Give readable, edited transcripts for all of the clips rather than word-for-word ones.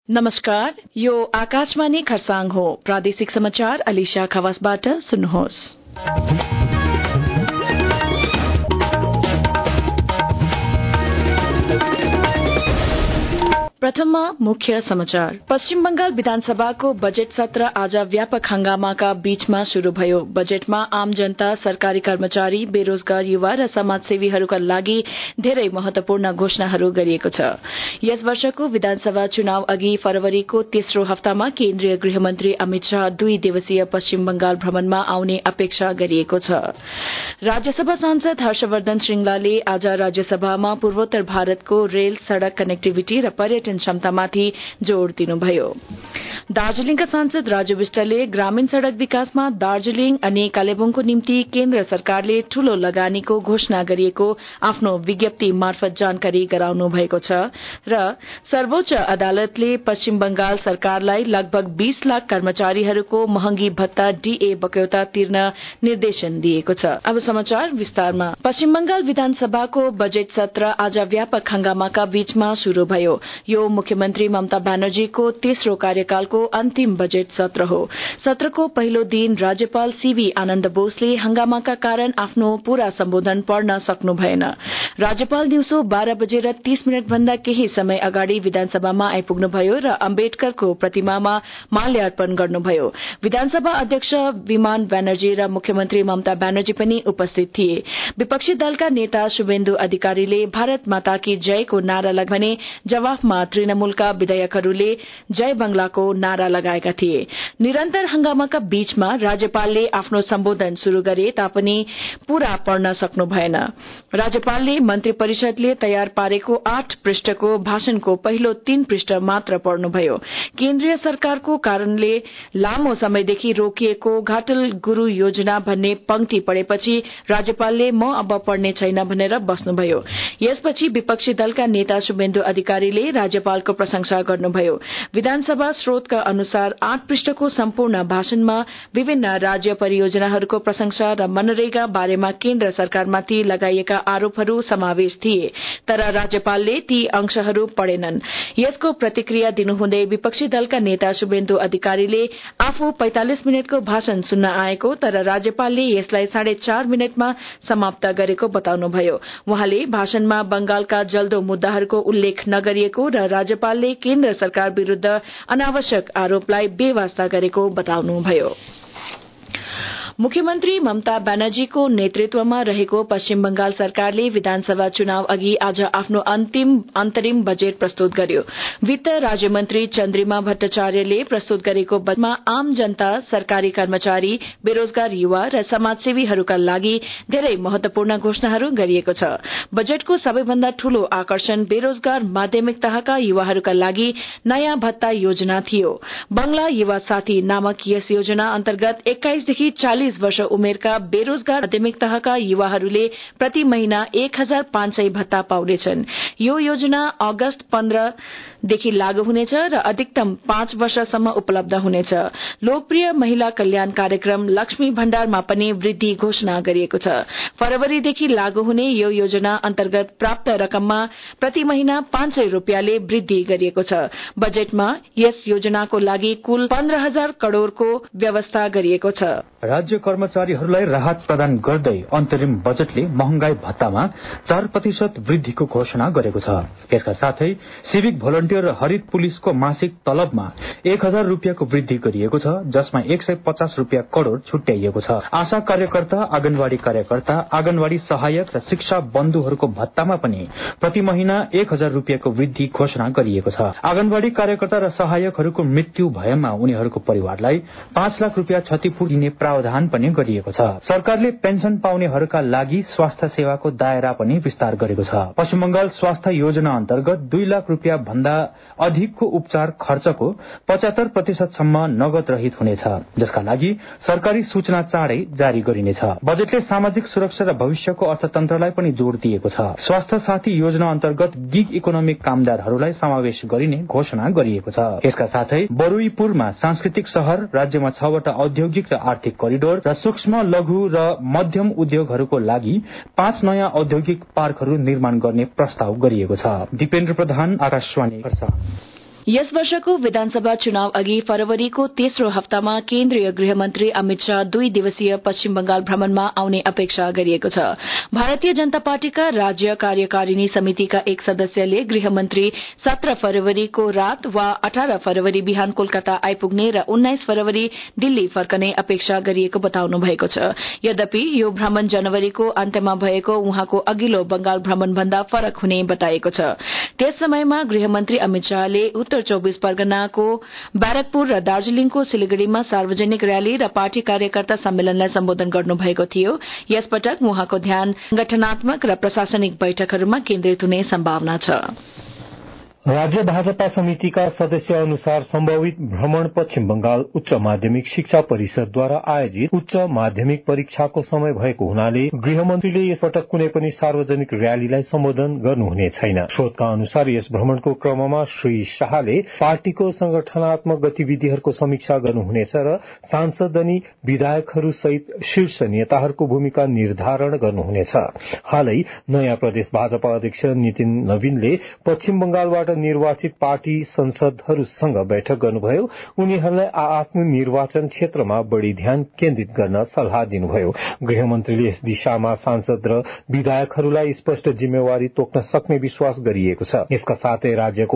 नमस्कार, यो आकाशवाणी खरसाङ हो। प्रादेशिक समाचार अलिशा खवासबाट सुन्नुहोस्। प्रथममा मुख्य समाचार। पश्चिम बंगाल विधानसभाको बजेट सत्र आज व्यापक हंगामाका बीचमा शुरू भयो। बजेटमा आम जनता, सरकारी कर्मचारी, बेरोजगार युवा र समाजसेवीहरूका लागि धेरै महत्वपूर्ण घोषणाहरू गरिएको छ। यस वर्षको विधानसभा चुनाव अघि फरवरीको तेस्रो हप्तामा केन्द्रीय गृहमन्त्री अमित शाह 2 दिवसीय पश्चिम बंगाल भ्रमणमा आउने अपेक्षा गरिएको छ। राज्यसभा सांसद हर्षवर्धन श्रृंगलाले आज राज्यसभामा पूर्वोत्तर भारतको रेल, सड़क कनेक्टिभिटी र पर्यटन क्षमतामाथि जोड़ दिनुभयो। दार्जीलिङका सांसद राजु विष्टले ग्रामीण सड़क विकासमा दार्जीलिङ अनि कालेबुङको निम्ति केन्द्र सरकारले ठूलो लगानीको घोषणा गरिएको आफ्नो विज्ञप्ति मार्फत जानकारी गराउनु भएको छ र सर्वोच्च अदालतले पश्चिम बंगाल सरकारलाई लगभग 20 लाख कर्मचारीहरूको महँगी भत्ता डीए बक्यौता तिर्न निर्देशन दिएको छ। अब समाचार विस्तारमा। पश्चिम बंगाल विधानसभाको बजेट सत्र आज व्यापक हंगामाका बीचमा शुरू भयो। यो मुख्यमन्त्री ममता ब्यानर्जीको तेस्रो कार्यकालको अन्तिम बजेट सत्र हो। सत्रको पहिलो दिन राज्यपाल सीवी आनन्द बोसले हंगामाका कारण आफ्नो पूरा सम्बोधन पढ्न सक्नु भएन। राज्यपाल दिउँसो 12 बजेर 30 मिनट भन्दा केही समय अगाडि विधानसभामा आइपुग्नुभयो र अम्बेडकरको प्रतिमामा माल्यार्पण गर्नुभयो। विधानसभा अध्यक्ष विमान ब्यानर्जी र मुख्यमन्त्री ममता ब्यानर्जी पनि उपस्थित थिए। विपक्षी दलका नेता शुभेन्दु अधिकारीले भारत माता की जयको नारा लगाए। जवाफमा तृणमूलका विधायकहरूले जय बंगलाको नारा लगाएका थिए। निरन्तर हंगामाका बीचमा राज्यपालले आफ्नो सम्बोधन शुरू गरे तापनि पूरा पढ्न सक्नु भएन। राज्यपालले मन्त्री परिषदले तयार पारेको 8 पृष्ठको भाषणको पहिलो 3 पृष्ठ मात्र पढ्नुभयो। केन्द्रीय सरकारको कारणले लामो समयदेखि रोकिएको घाटल गुरू योजना भन्ने पंक्ति पढेपछि राज्यपालले म अब पढ्ने छैन भनेर बस्नुभयो। यसपछि विपक्षी दलका नेता शुभेन्दु अधिकारीले राज्यपालको प्रशंसा गर्नुभयो। विधानसभा स्रोतका अनुसार 8 पृष्ठको सम्पूर्ण भाषणमा विभिन्न राज्य परियोजनाहरूको प्रशंसा र मनरेगा बारेमा केन्द्र सरकारमाथि लगाइएका आरोपहरू समावेश थिए, तर राज्यपालले ती अंशहरू पढेनन्। यसको प्रतिक्रिया दिनुहुँदै विपक्षी दलका नेता शुभेन्दु अधिकारीले आफू 45 मिनटको भाषण सुन्न आएको, तर राज्यपालले यसलाई 4.5 मिनटमा समाप्त गरेको बताउनुभयो। उहाँले भाषणमा बंगालका जल्दो मुद्दाहरूको उल्लेख नगरिएको र राज्यपालले केन्द्र सरकार विरूद्ध अनावश्यक आरोपलाई बेवास्ता गरेको बताउनुभयो। मुख्यमन्त्री ममता ब्यानर्जीको नेतृत्वमा रहेको पश्चिम बंगाल सरकारले विधानसभा चुनाव अघि आज आफ्नो अन्तरिम बजेट प्रस्तुत गर्यो। वित्त राज्यमन्त्री चन्द्रिमा भट्टाचार्यले प्रस्तुत गरेको बजेटमा आम जनता, सरकारी कर्मचारी, बेरोजगार युवा र समाजसेवीहरूका लागि धेरै महत्वपूर्ण घोषणाहरू गरिएको छ। बजेटको सबैभन्दा ठूलो आकर्षण बेरोजगार माध्यमिक तहका युवाहरूका लागि नयाँ भत्ता योजना थियो। बंगला युवा साथी नामक यस योजना अन्तर्गत 21 देखि 40 वर्ष उमेरका बेरोजगार माध्यमिक तहका युवाहरूले प्रति महिना 1500 भत्ता पाउनेछन्। यो योजना अगस्त 15 देखि लागू हुनेछ र अधिकतम 5 वर्षसम्म उपलब्ध हुनेछ। लोकप्रिय महिला कल्याण कार्यक्रम लक्ष्मी भण्डारमा पनि वृद्धि घोषणा गरिएको छ। फरवरीदेखि लागू हुने यो योजना अन्तर्गत प्राप्त रकममा प्रति महिना 500 रूपियाँले वृद्धि गरिएको छ। बजेटमा यस योजनाको लागि कुल 15,000 करोड़को व्यवस्था गरिएको छ। राज्य कर्मचारीहरूलाई राहत प्रदान गर्दै अन्तरिम बजेटले महँगाई भत्तामा 4% वृद्धिको घोषणा गरेको छ। यसका साथै सिभिक भोलन्टियर र हरित पुलिसको मासिक तलबमा 1000 रूपियाँको वृद्धि गरिएको छ, जसमा 150 रूपियाँ करोड़ छुट्याइएको छ। आशा कार्यकर्ता, आँगनवाड़ी कार्यकर्ता, आँगनवाड़ी सहायक र शिक्षा बन्धुहरूको भत्तामा पनि प्रति महिना 1000 रूपियाँको वृद्धि घोषणा गरिएको छ। आँगनवाड़ी कार्यकर्ता र सहायकहरूको मृत्यु भएमा उनीहरूको परिवारलाई 5 लाख रूपियाँ क्षतिपूर्ति दिने प्रावधान पनि गरिएको छ। सरकारले पेन्सन पाउनेहरूका लागि स्वास्थ्य सेवाको दायरा पनि विस्तार गरेको छ। पश्चिम बंगाल स्वास्थ्य योजना अन्तर्गत 2 लाख रूपियाँ भन्दा अधिकको उपचार खर्चको 75% सम्म नगद रहित हुनेछ, जसका लागि सरकारी सूचना चाँडै जारी गरिनेछ। बजेटले सामाजिक सुरक्षा र भविष्यको अर्थतन्त्रलाई पनि जोड़ दिएको छ। स्वास्थ्य साथी योजना अन्तर्गत गिग इकोनोमिक कामदारहरूलाई समावेश गरिने घोषणा गरिएको छ। यसका साथै बरुइपुरमा सांस्कृतिक शहर, राज्यमा 6 वटा औद्योगिक र आर्थिक करिडोर र सूक्ष्म, लघु र मध्यम उद्योगहरूको लागि 5 नयाँ औद्योगिक पार्कहरू निर्माण गर्ने प्रस्ताव गरिएको छ। दिपेन्द्र प्रधान, आकाशवाणी खरसाङ। यस वर्षको विधानसभा चुनाव अघि फरवरीको तेस्रो हप्तामा केन्द्रीय गृहमन्त्री अमित शाह 2 दिवसीय पश्चिम बंगाल भ्रमणमा आउने अपेक्षा गरिएको छ। भारतीय जनता पार्टीका राज्य कार्यकारिणी समितिका एक सदस्यले गृहमन्त्री 17 फरवरीको रात वा 18 फरवरी बिहान कोलकाता आइपुग्ने र 19 फरवरी दिल्ली फर्कने अपेक्षा गरिएको बताउनु भएको छ। यद्यपि यो भ्रमण जनवरीको अन्त्यमा भएको उहाँको अघिल्लो बंगाल भ्रमण भन्दा फरक हुने बताएको छ। त्यस समयमा गृहमन्त्री अमित शाहले उत्तर 24 परगनाको ब्यारेकपुर र दार्जीलिङको सिलगढ़ीमा सार्वजनिक रयाली र पार्टी कार्यकर्ता सम्मेलनलाई सम्बोधन गर्नुभएको थियो। यसपटक उहाँको ध्यान संगठनात्मक र प्रशासनिक बैठकहरूमा केन्द्रित हुने सम्भावना छ। राज्य भाजपा समितिका सदस्य अनुसार सम्भावित भ्रमण पश्चिम बंगाल उच्च माध्यमिक शिक्षा परिषदद्वारा आयोजित उच्च माध्यमिक परीक्षाको समय भएको हुनाले गृहमन्त्रीले यसपटक कुनै पनि सार्वजनिक रयालीलाई सम्बोधन गर्नुहुने छैन। स्रोतका अनुसार यस भ्रमणको क्रममा श्री शाहले पार्टीको संगठनात्मक गतिविधिहरूको समीक्षा गर्नुहुनेछ र सांसद अनि विधायकहरू सहित शीर्ष नेताहरूको भूमिका निर्धारण गर्नुहुनेछ। हालै नयाँ प्रदेश भाजपा अध्यक्ष नितिन नवीनले पश्चिम बंगालबाट निर्वाचित पार्टी संसदहरूसँग बैठक गर्नुभयो। उनीहरूलाई आफ्नो निर्वाचन क्षेत्रमा बढ़ी ध्यान केन्द्रित गर्न सल्लाह दिनुभयो। गृहमन्त्रीले यस दिशामा सांसद र विधायकहरूलाई स्पष्ट जिम्मेवारी तोक्न सक्ने विश्वास गरिएको छ। यसका साथै राज्यको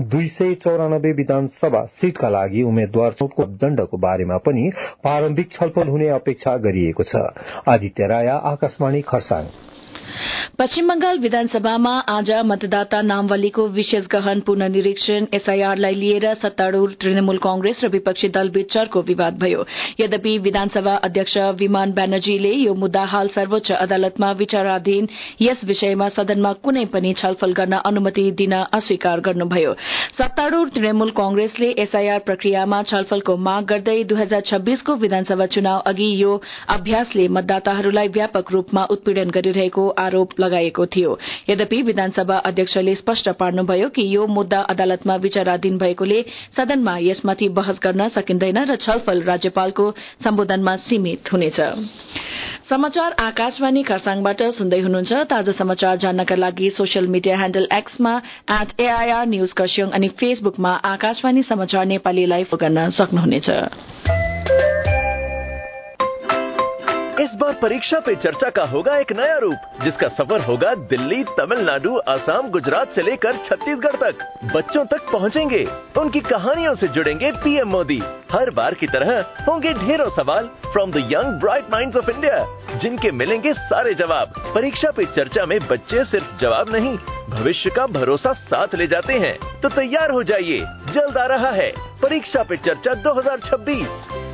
294 विधानसभा सीटका लागि उम्मेद्वारको दण्डको बारेमा पनि प्रारम्भिक छलफल हुने अपेक्षा गरिएको छ। आदित्य राय, आकाशवाणी, खरसाङ। पश्चिम बंगाल विधानसभामा आज मतदाता नामवलीको विशेष गहन पुननिरीक्षण एसआईआरलाई लिएर सत्तारूढ़ तृणमूल कांग्रेस र विपक्षी दलबीच चर्को विवाद भयो। यद्यपि विधानसभा अध्यक्ष विमान ब्यानर्जीले यो मुद्दा हाल सर्वोच्च अदालतमा विचाराधीन यस विषयमा सदनमा कुनै पनि छलफल गर्न अनुमति दिन अस्वीकार गर्नुभयो। सत्तारूढ़ तृणमूल कांग्रेसले एसआईआर प्रक्रियामा छलफलको माग गर्दै 2026 को विधानसभा चुनाव अघि यो अभ्यासले मतदाताहरूलाई व्यापक रूपमा उत्पीड़न गरिरहेको आरोप लगाएको थियो। यद्यपि विधानसभा अध्यक्षले स्पष्ट पार्नुभयो कि यो मुद्दा अदालतमा विचाराधीन भएकोले सदनमा यसमाथि बहस गर्न सकिँदैन र छलफल राज्यपालको सम्बोधनमा सीमित हुनेछ। समाचार आकाशवाणी खरसाङबाट सुन्दै हुनुहुन्छ। ताजा समाचार जान्नका लागि सोशल मिडिया ह्यान्डल एक्समा @AIR न्यूज खरसाङ अनि फेसबुकमा आकाशवाणी समाचार नेपालीलाई फलो गर्न सक्नुहुनेछ। इस बार परीक्षा पे चर्चा का होगा एक नया रूप, जिसका सफर होगा दिल्ली, तमिलनाडु, असम, गुजरात से लेकर छत्तीसगढ़ तक। बच्चों तक पहुंचेंगे, उनकी कहानियों से जुड़ेंगे पीएम मोदी। हर बार की तरह होंगे ढेरों सवाल from the young bright minds of India, जिनके मिलेंगे सारे जवाब। परीक्षा पे चर्चा में बच्चे सिर्फ जवाब नहीं, भविष्य का भरोसा साथ ले जाते हैं। तो तैयार हो जाइए, जल्द आ रहा है परीक्षा पे चर्चा 2026।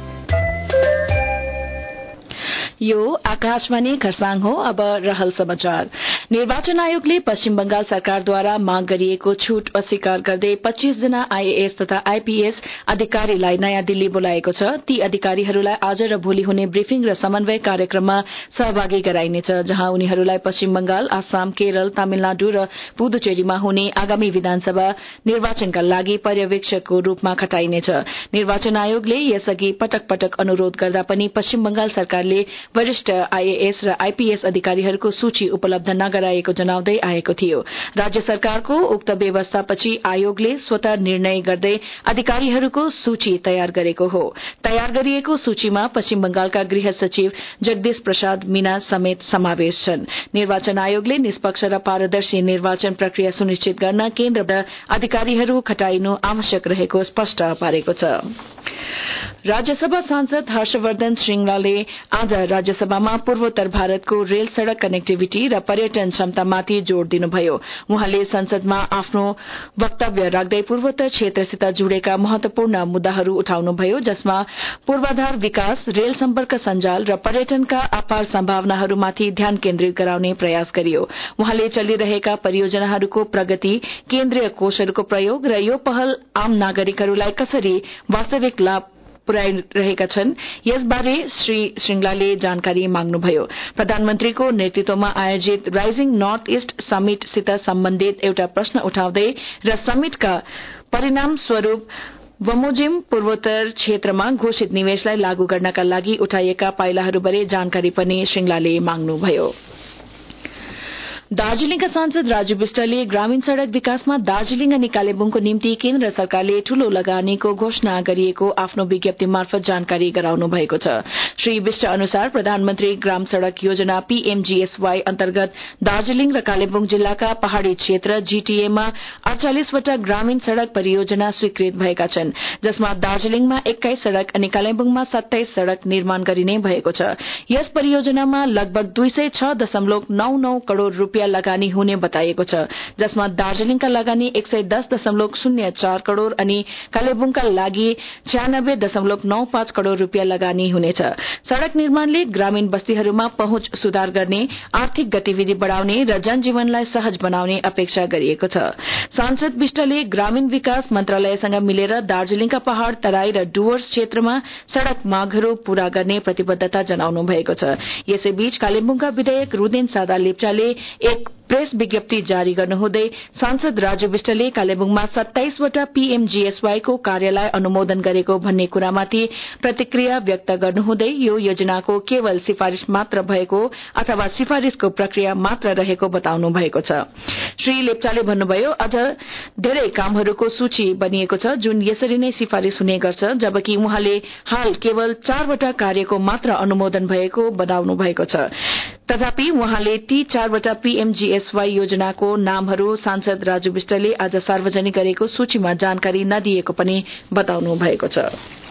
यो आकाशवाणी खरसाङ हो। अब रहल समाचार। निर्वाचन आयोगले पश्चिम बंगाल सरकारद्वारा माग गरिएको छूट अस्वीकार गर्दै 25 जना आईएएस तथा आईपीएस अधिकारीलाई नयाँ दिल्ली बोलाएको छ। ती अधिकारीहरूलाई आज र भोलि हुने ब्रिफिङ र समन्वय कार्यक्रममा सहभागी गराइनेछ, जहाँ उनीहरूलाई पश्चिम बंगाल, आसाम, केरल, तमिलनाडु र पुदुचेरीमा हुने आगामी विधानसभा निर्वाचनका लागि पर्यवेक्षकको रूपमा खटाइनेछ। निर्वाचन आयोगले यसअघि पटक पटक अनुरोध गर्दा पनि पश्चिम बंगाल सरकारले वरिष्ठ आईएएस र आईपीएस अधिकारीहरूको सूची उपलब्ध नगराएको जनाउँदै आएको थियो। राज्य सरकारको उक्त व्यवस्थापछि आयोगले स्वतः निर्णय गर्दै अधिकारीहरूको सूची तयार गरेको हो। तयार गरिएको सूचीमा पश्चिम बंगालका गृह सचिव जगदीश प्रसाद मीना समेत समावेश छन्। निर्वाचन आयोगले निष्पक्ष र पारदर्शी निर्वाचन प्रक्रिया सुनिश्चित गर्न केन्द्रबाट अधिकारीहरू खटाइनु आवश्यक रहेको स्पष्ट पारेको छ। राज्यसभा सांसद हर्षवर्धन श्रृंगलाले आज राज्यसभामा पूर्वोत्तर भारतको रेल सड़क कनेक्टिभिटी र पर्यटन क्षमतामाथि जोड़ दिनुभयो। उहाँले संसदमा आफ्नो वक्तव्य राख्दै पूर्वोत्तर क्षेत्रसित जुड़ेका महत्वपूर्ण मुद्दाहरू उठाउनुभयो, जसमा पूर्वाधार विकास, रेल सम्पर्क सञ्जाल र पर्यटनका अपार सम्भावनाहरूमाथि ध्यान केन्द्रित गराउने प्रयास गरियो। उहाँले चलिरहेका परियोजनाहरूको प्रगति, केन्द्रीय कोषहरूको प्रयोग र यो पहल आम नागरिकहरूलाई कसरी वास्तविक लाभ पुर्याइरहेका छन् यसबारे श्री श्रृंगलाले जानकारी माग्नुभयो। प्रधानमन्त्रीको नेतृत्वमा आयोजित राइजिङ नर्थ ईस्ट समिटसित सम्बन्धित एउटा प्रश्न उठाउँदै र समिटका परिणाम स्वरूप बमोजिम पूर्वोत्तर क्षेत्रमा घोषित निवेशलाई लागू गर्नका लागि उठाइएका पाइलाहरूबारे जानकारी पनि श्रृंगलाले माग्नुभयो। दार्जीलिङका सांसद राजु विष्टले ग्रामीण सड़क विकासमा दार्जीलिङ अनि कालेबुङको निम्ति केन्द्र सरकारले ठूलो लगानीको घोषणा गरिएको आफ्नो विज्ञप्ति मार्फत जानकारी गराउनु भएको छ। श्री विष्ट अनुसार प्रधानमन्त्री ग्राम सड़क योजना पीएमजीएसवाई अन्तर्गत दार्जीलिङ र कालेबुङ जिल्लाका पहाड़ी क्षेत्र जीटीएमा 48 वटा ग्रामीण सड़क परियोजना स्वीकृत भएका छन्, जसमा दार्जीलिङमा 21 सड़क अनि कालेबुङमा 27 सड़क निर्माण गरिने भएको छ। यस परियोजनामा लगभग 206.99 करोड़ रूपियाँ लगानी हुने बताइएको छ, जसमा दार्जीलिङका लगानी 110.04 करोड़ अनि कालेबुङका लागि 96.95 करोड़ रूपियाँ लगानी हुनेछ। सड़क निर्माणले ग्रामीण बस्तीहरूमा पहुँच सुधार गर्ने, आर्थिक गतिविधि बढ़ाउने र जनजीवनलाई सहज बनाउने अपेक्षा गरिएको छ। सांसद विष्टले ग्रामीण विकास मन्त्रालयसँग मिलेर दार्जीलिङका पहाड़, तराई र डुवर्स क्षेत्रमा सड़क मागहरू पूरा गर्ने प्रतिबद्धता जनाउनु भएको छ। यसैबीच कालेबुङका विधायक रुदेन सादा लेप्चाले एक प्रेस विज्ञप्ति जारी गर्नुहुँदै सांसद राजु विष्टले कालेबुङमा 27 वटा पीएमजीएसवाई को कार्यलाई अनुमोदन गरेको भन्ने कुरामाथि प्रतिक्रिया व्यक्त गर्नुहुँदै यो योजनाको केवल सिफारिश मात्र भएको अथवा सिफारिशको प्रक्रिया मात्र रहेको बताउनु भएको छ। श्री लेप्चाले भन्नुभयो, अझ धेरै कामहरूको सूची बनिएको छ जुन यसरी नै सिफारिश हुने गर्छ, जबकि उहाँले हाल केवल 4 वटा कार्यको मात्र अनुमोदन भएको बताउनु भएको छ। तथापि उहाँले ती 4 वटा पीएमजीएसवाई योजनाको नामहरू सांसद राजु विष्टले आज सार्वजनिक गरेको सूचीमा जानकारी नदिएको पनि बताउनु भएको छ।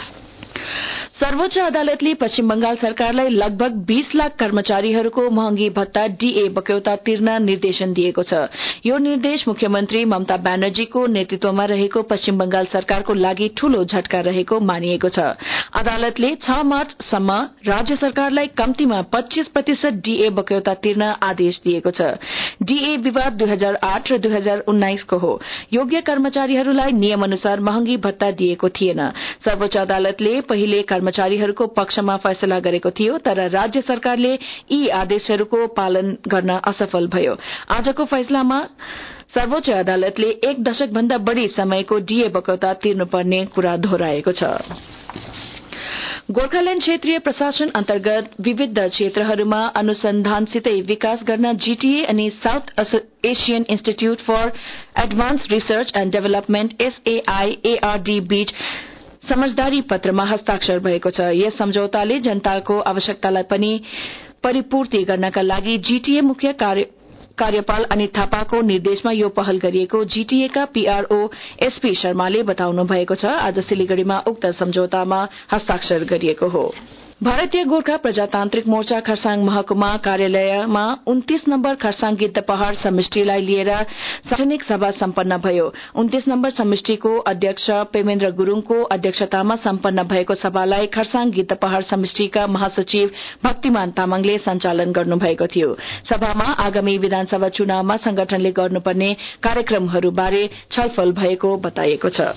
सर्वोच्च अदालतले पश्चिम बंगाल सरकारलाई लगभग 20 लाख कर्मचारीहरूको महँगी भत्ता डीए बक्यौता तिर्न निर्देशन दिएको छ। यो निर्देश मुख्यमन्त्री ममता ब्यानर्जीको नेतृत्वमा रहेको पश्चिम बंगाल सरकारको लागि ठूलो झट्का रहेको मानिएको छ। अदालतले 6 मार्चसम्म राज्य सरकारलाई कम्तीमा 25% डीए बक्यौता तिर्न आदेश दिएको छ। डीए विवाद 2008 र 2019 को हो। योग्य कर्मचारीहरूलाई नियमअनुसार महँगी भत्ता दिएको थिएन। सर्वोच्च अदालतले पहिले कर्मचारीहरूको पक्षमा फैसला गरेको थियो, तर राज्य सरकारले यी आदेशहरूको पालन गर्न असफल भयो। आजको फैसलामा सर्वोच्च अदालतले 1 दशक भन्दा बढ़ी समयको डीए बक्यौता तिर्नुपर्ने कुरा दोहोऱ्याएको छ। गोर्खाल्याण्ड क्षेत्रीय प्रशासन अन्तर्गत विविध क्षेत्रहरूमा अनुसन्धानसितै विकास गर्न जीटीए अनि South Asian institute for advance research and development SAIARD बीच समझदारी पत्रमा हस्ताक्षर भएको छ। यस सम्झौताले जनताको आवश्यकतालाई पनि परिपूर्ति गर्नका लागि जीटीए मुख्य कार्यपाल अनित थापाको निर्देशमा यो पहल गरिएको जीटीएका पीआरओ एसपी शर्माले बताउनु भएको छ। आज सिलिगुड़ीमा उक्त सम्झौतामा हस्ताक्षर गरिएको हो। भारतीय गोर्खा प्रजातान्त्रिक मोर्चा खरसाङ महकुमा कार्यालयमा 29 नम्बर खरसाङ गिद्धपहाड़ समष्टिलाई लिएर सार्वजनिक सभा सम्पन्न भयो। 29 नम्बर समष्टिको अध्यक्ष पेमेन्द्र गुरूङको अध्यक्षतामा सम्पन्न भएको सभालाई खरसाङ गिद्धपहाड़ समष्टिका महासचिव भक्तिमान तामाङले सञ्चालन गर्नुभएको थियो। सभामा आगामी विधानसभा चुनावमा संगठनले गर्नुपर्ने कार्यक्रमहरूबारे छलफल भएको बताइएको छ।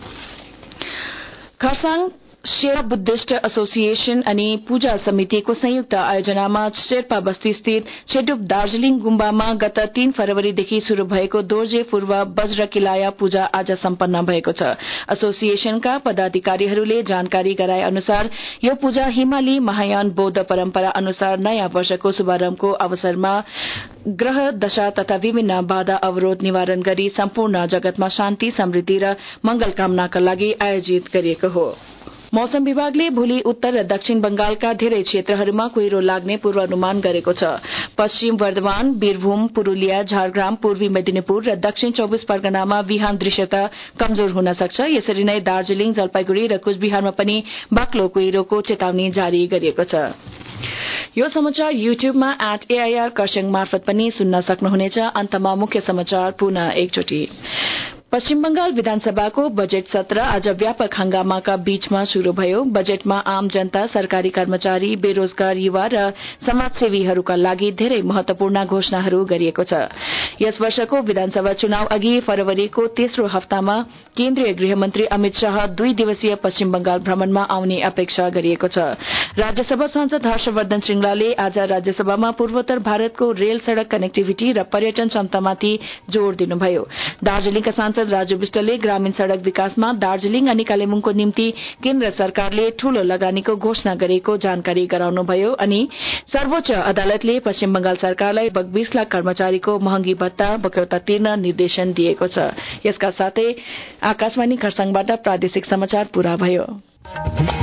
खरसाङ शेर्पा बुद्धिस्ट एसोसिएशन अनि पूजा समितिको संयुक्त आयोजनामा शेर्पा बस्ती स्थित छेडुप दार्जीलिङ गुम्बामा गत 3 फरवरीदेखि शुरू भएको दोर्जे पूर्व वज्र किलाया पूजा आज सम्पन्न भएको छ। एसोसिएशनका पदाधिकारीहरूले जानकारी गराए अनुसार यो पूजा हिमाली महायान बौद्ध परम्परा अनुसार नयाँ वर्षको शुभारम्भको अवसरमा ग्रह दशा तथा विभिन्न बाधा अवरोध निवारण गरी सम्पूर्ण जगतमा शान्ति, समृद्धि र मंगल कामनाका लागि आयोजित गरिएको हो। मौसम विभागले भोलि उत्तर र दक्षिण बंगालका धेरै क्षेत्रहरूमा कुहिरो लाग्ने पूर्वानुमान गरेको छ। पश्चिम वर्धमान, वीरभूम, पुरूलिया, झारग्राम, पूर्वी मेदिनीपुर र दक्षिण 24 परगनामा बिहान दृश्यता कमजोर हुन सक्छ। यसरी नै दार्जीलिङ, जलपाईगुड़ी र कुचबिहारमा पनि बाक्लो कुहिरोको चेतावनी जारी गरिएको छ। यो समाचार युट्युबमा @AIR खरसाङ मार्फत पनि सुन्न सक्नुहुनेछ। अन्तमा मुख्य समाचार पुनः एकचोटि। पश्चिम बंगाल विधानसभाको बजेट सत्र आज व्यापक हंगामाका बीचमा शुरू भयो। बजेटमा आम जनता, सरकारी कर्मचारी, बेरोजगार युवा र समाजसेवीहरूका लागि धेरै महत्वपूर्ण घोषणाहरू गरिएको छ। यस वर्षको विधानसभा चुनाव अघि फरवरीको तेस्रो हप्तामा केन्द्रीय गृहमन्त्री अमित शाह 2 दिवसीय पश्चिम बंगाल भ्रमणमा आउने अपेक्षा गरिएको छ। राज्यसभा सांसद हर्षवर्धन श्रृंगलाले आज राज्यसभामा पूर्वोत्तर भारतको रेल सड़क कनेक्टिभिटी र पर्यटन क्षमतामाथि जोड़ दिनुभयो। दार्जीलिङका सांसद सांसद राजु विष्टले ग्रामीण सड़क विकासमा दार्जीलिङ अनि कालेबुङको निम्ति केन्द्र सरकारले ठूलो लगानीको घोषणा गरेको जानकारी गराउनुभयो अनि सर्वोच्च अदालतले पश्चिम बंगाल सरकारलाई 20 लाख कर्मचारीको महँगी भत्ता बक्यौता तिर्न निर्देशन दिएको छ। यसका साथै आकाशवाणी खरसाङबाट प्रादेशिक समाचार पूरा भयो।